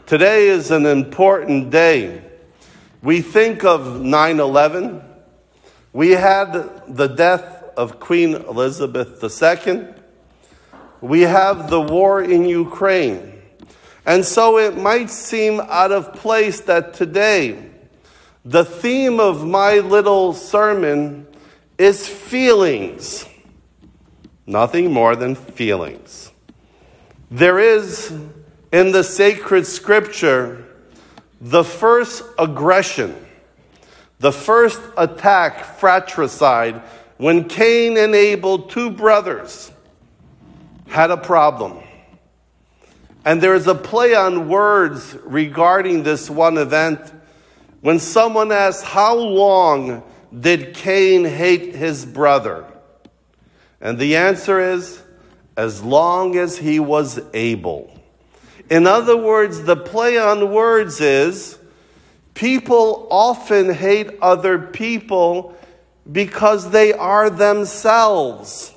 Today is an important day. We think of 9/11. We had the death of Queen Elizabeth II. We have the war in Ukraine. And so it might seem out of place that today the theme of my little sermon is feelings. Nothing more than feelings. There is in the sacred scripture the first aggression, the first attack, fratricide, when Cain and Abel, two brothers, had a problem. And there is a play on words regarding this one event when someone asks, how long did Cain hate his brother? And the answer is, as long as he was able. In other words, the play on words is, people often hate other people because they are themselves.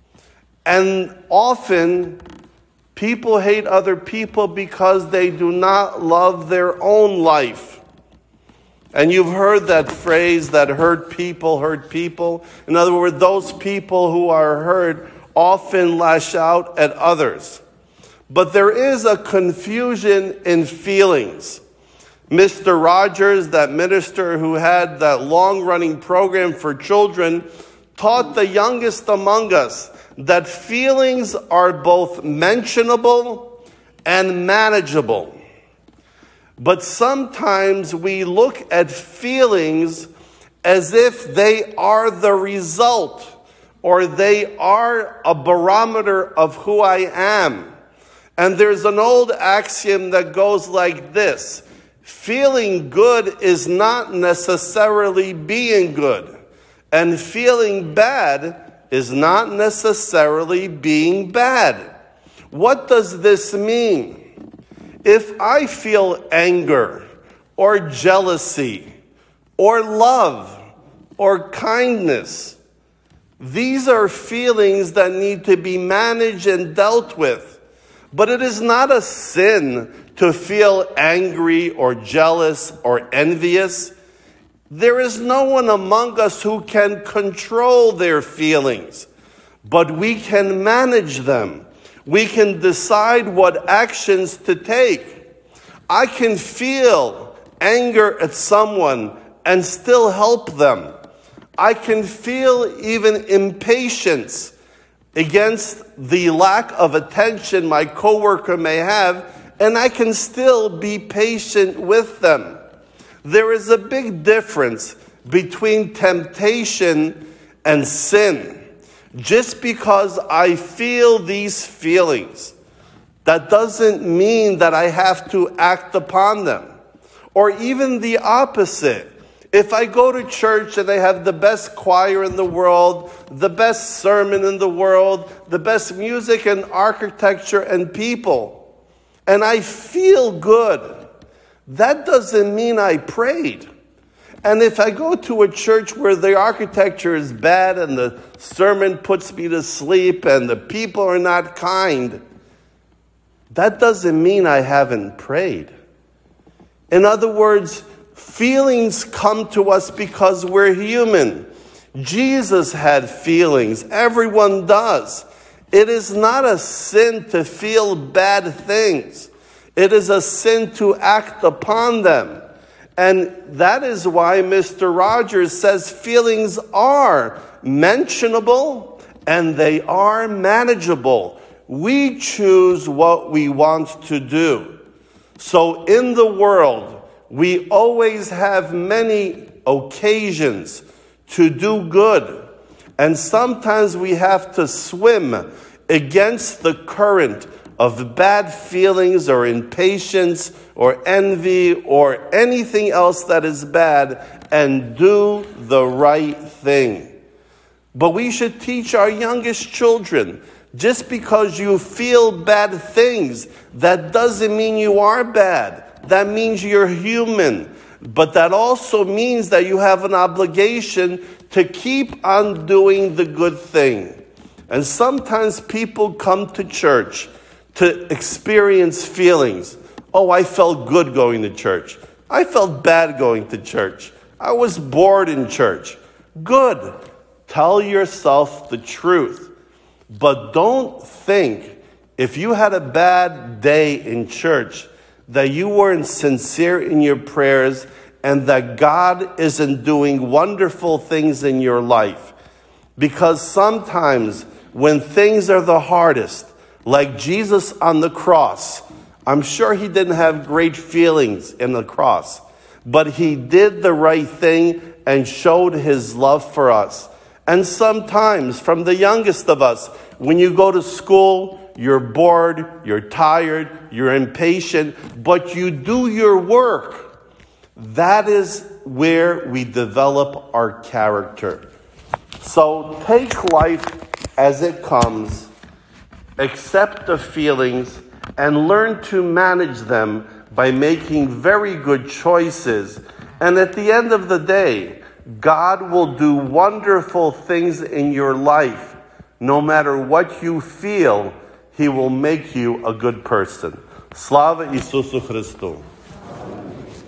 And often, people hate other people because they do not love their own life. And you've heard that phrase that hurt people hurt people. In other words, those people who are hurt often lash out at others. But there is a confusion in feelings. Mr. Rogers, that minister who had that long-running program for children, taught the youngest among us that feelings are both mentionable and manageable. But sometimes we look at feelings as if they are the result or they are a barometer of who I am. And there's an old axiom that goes like this: feeling good is not necessarily being good, and feeling bad is not necessarily being bad. What does this mean? If I feel anger or jealousy or love or kindness, these are feelings that need to be managed and dealt with. But it is not a sin to feel angry or jealous or envious. There is no one among us who can control their feelings, but we can manage them. We can decide what actions to take. I can feel anger at someone and still help them. I can feel even impatience against the lack of attention my coworker may have, and I can still be patient with them. There is a big difference between temptation and sin. Just because I feel these feelings, that doesn't mean that I have to act upon them. Or even the opposite. If I go to church and they have the best choir in the world, the best sermon in the world, the best music and architecture and people, and I feel good, that doesn't mean I prayed. And if I go to a church where the architecture is bad and the sermon puts me to sleep and the people are not kind, that doesn't mean I haven't prayed. In other words, feelings come to us because we're human. Jesus had feelings. Everyone does. It is not a sin to feel bad things. It is a sin to act upon them. And that is why Mr. Rogers says feelings are mentionable and they are manageable. We choose what we want to do. So in the world, we always have many occasions to do good. And sometimes we have to swim against the current of bad feelings or impatience or envy or anything else that is bad and do the right thing. But we should teach our youngest children, just because you feel bad things, that doesn't mean you are bad. That means you're human. But that also means that you have an obligation to keep on doing the good thing. And sometimes people come to church to experience feelings. Oh, I felt good going to church. I felt bad going to church. I was bored in church. Good. Tell yourself the truth. But don't think if you had a bad day in church that you weren't sincere in your prayers and that God isn't doing wonderful things in your life. Because sometimes when things are the hardest, like Jesus on the cross, I'm sure he didn't have great feelings in the cross, but he did the right thing and showed his love for us. And sometimes, from the youngest of us, when you go to school, you're bored, you're tired, you're impatient, but you do your work. That is where we develop our character. So take life as it comes, accept the feelings, and learn to manage them by making very good choices. And at the end of the day, God will do wonderful things in your life. No matter what you feel, he will make you a good person. Slava Isusu Christu.